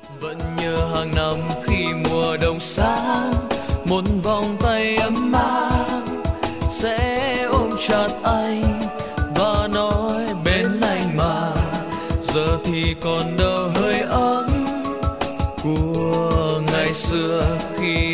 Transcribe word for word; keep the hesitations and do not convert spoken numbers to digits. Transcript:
Vẫn nhớ hàng năm khi mùa đông sang, một vòng tay ấm áp sẽ ôm chặt anh và nói bên anh mà. Giờ thì còn đâu hơi ấm của ngày xưa khi